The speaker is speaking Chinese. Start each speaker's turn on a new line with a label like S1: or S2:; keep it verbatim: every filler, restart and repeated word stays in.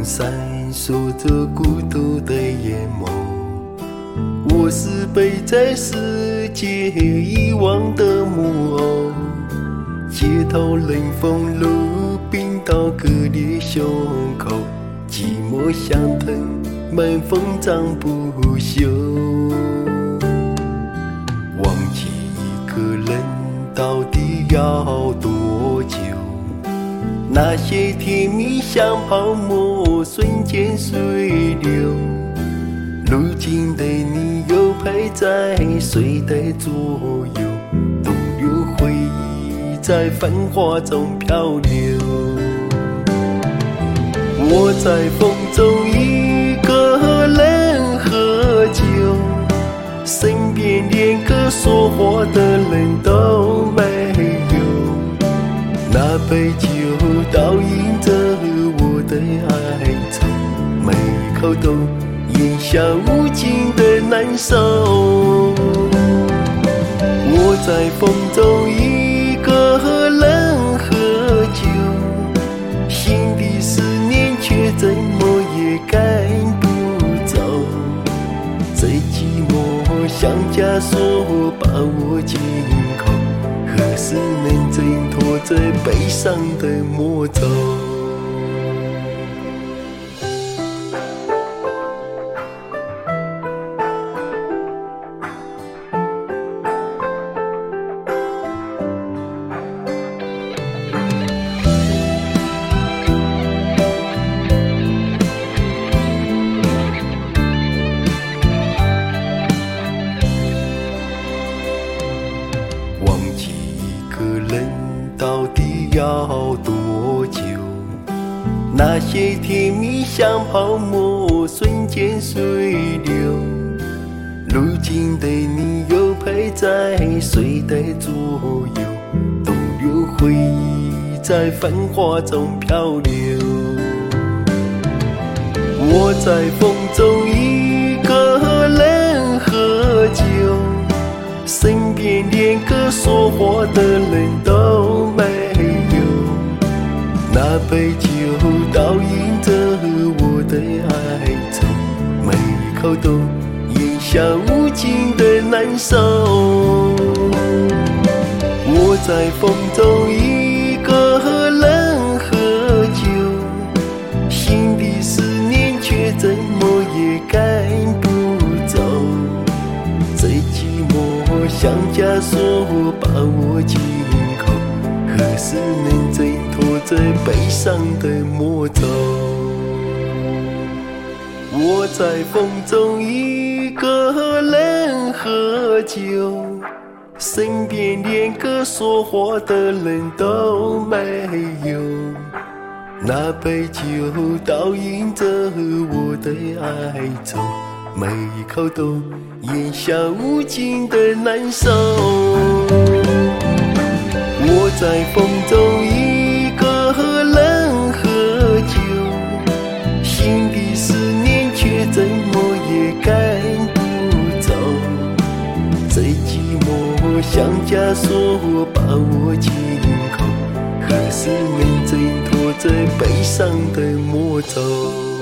S1: 闪烁着孤独的眼眸，我是被在世界遗忘的木偶，街头冷风如冰刀割裂胸口，寂寞像藤蔓疯长不休。忘记一个人到底要多久？那些甜蜜像泡沫瞬间水流，如今的你又陪在谁的左右？东流回忆在繁华中漂流。我在风中一个人喝酒，身边连个说话的人都没有，那杯酒倒映着我的哀愁，每一口都咽下无尽的难受。我在风中一个人喝酒，心底思念却怎么也赶不走，这寂寞像枷锁把我紧扣，何时能挣脱这悲伤的魔咒？忘记一个人到底要多久？那些甜蜜像泡沫瞬间水流，如今的你又陪在谁的左右？东流回忆在繁华中漂流。我在风中一个人喝酒，身边连个说话的人都没有，那杯酒倒映着我的哀愁，每一口都咽下无尽的难受。我在风中一个人喝酒，心底思念却怎么也赶不走，这寂寞像枷锁把我紧扣，何时能挣脱这悲伤的魔咒？我在风中一个人喝酒，身边连个说话的人都没有，那杯酒倒映着我的哀愁，每一口都咽下无尽的难受。我在风中一个人喝酒，心底思念却怎么也赶不走，这寂寞像枷锁把我紧扣，何时能挣脱这悲伤的魔咒？